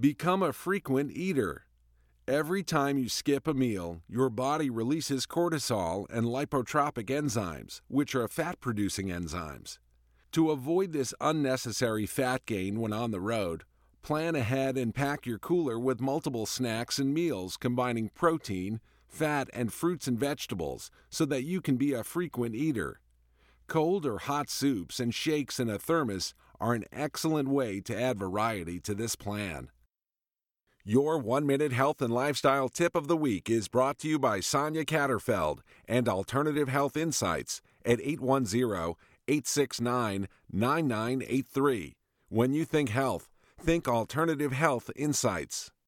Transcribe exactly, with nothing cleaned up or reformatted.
Become a frequent eater. Every time you skip a meal, your body releases cortisol and lipotropic enzymes, which are fat-producing enzymes. To avoid this unnecessary fat gain when on the road, plan ahead and pack your cooler with multiple snacks and meals combining protein, fat, and fruits and vegetables so that you can be a frequent eater. Cold or hot soups and shakes in a thermos are an excellent way to add variety to this plan. Your one-minute health and lifestyle tip of the week is brought to you by Sonia Catterfeld and Alternative Health Insights at eight one zero, eight six nine, nine nine eight three. When you think health, think Alternative Health Insights.